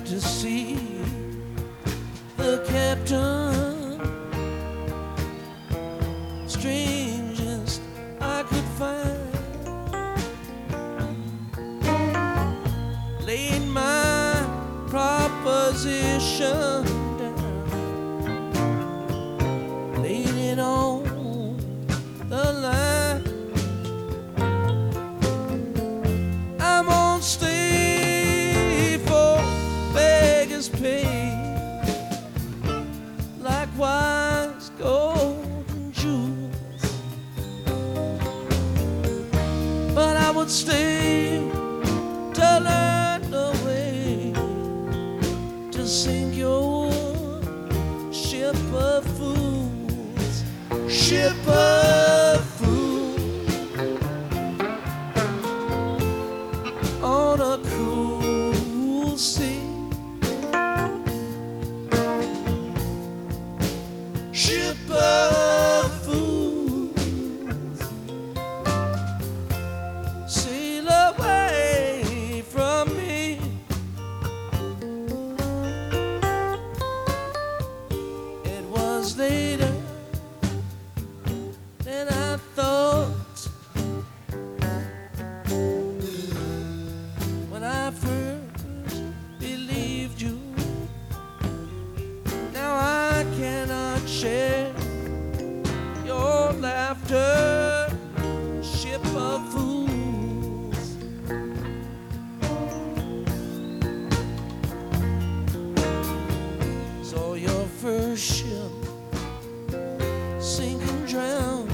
out to sea. The captain, strangest I could find, laid my proposition down, laid it on the line. I'm on stay for beggars pay, likewise gold and jewels, but I would stay to learn the way to sink your ship of fools, ship of fools, on a cruel sea. Ship of fools, sail away from me. It was later than I thought, when I first believed you. Now I cannot share your laughter, ship of fools. So your first ship sink and drown,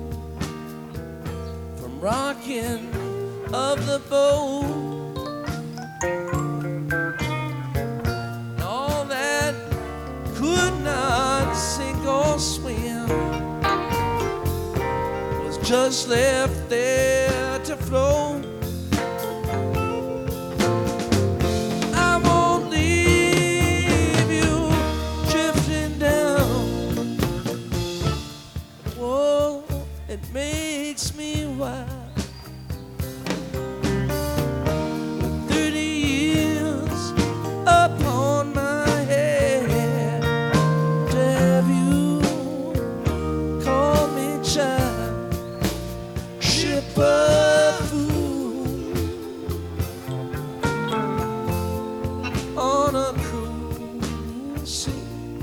from rocking of the boat, and all that could not sink or swim was just left there to float. I won't leave you drifting down. Whoa, it makes me wild. 30 years upon my head to have you call me child, ship of fools, on a cruel sea.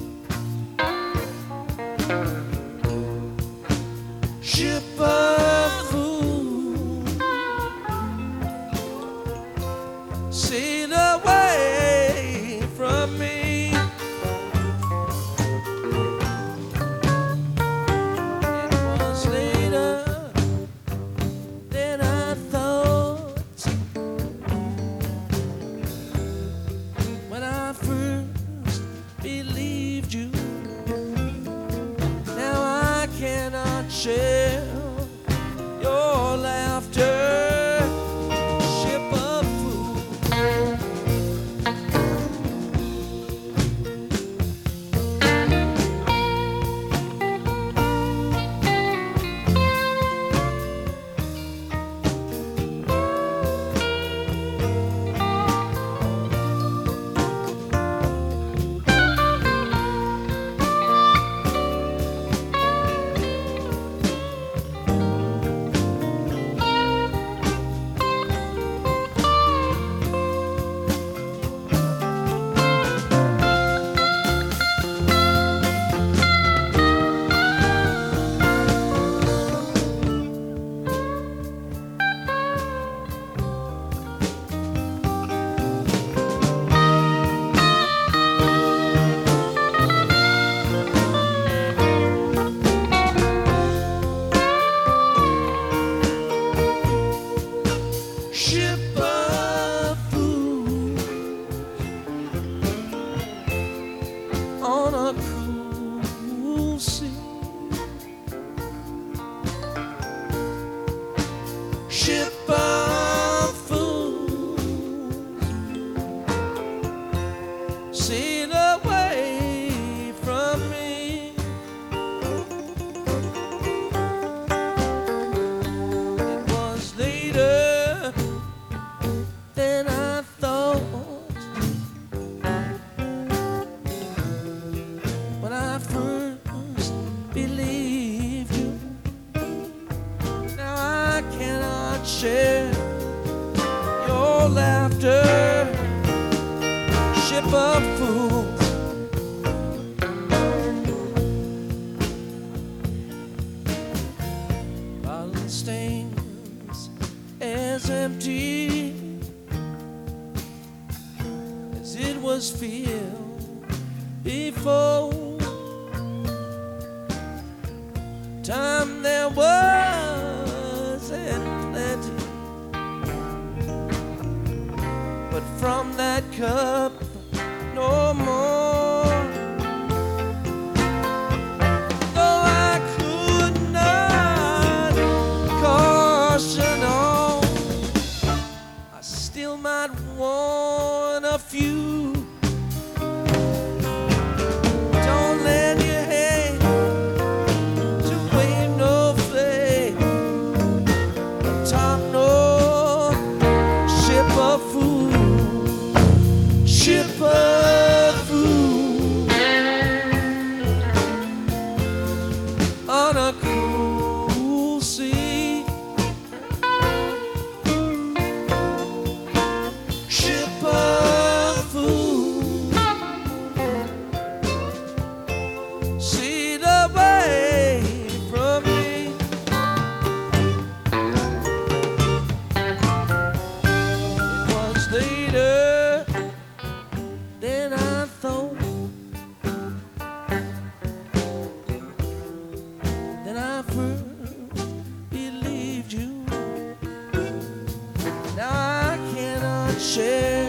Ship of fools, sail away from me. It was later than I thought, when I first believed you. Now I cannot share your laughter, ship of fools. Ship of fools, on a cruel sea. Ship of fools, sail away from me. It was later share your laughter, ship of fools. Bottle stains as empty as it was filled before. Time there was and plenty, but from that cup no more. Though I could not caution all, I still might want a few. Don't lend your hand to wave no flag atop no ship of food, ship of food on a cruel sea, ship of food. Sail away from me. It was later than I thought, that I first believed you. Now I cannot share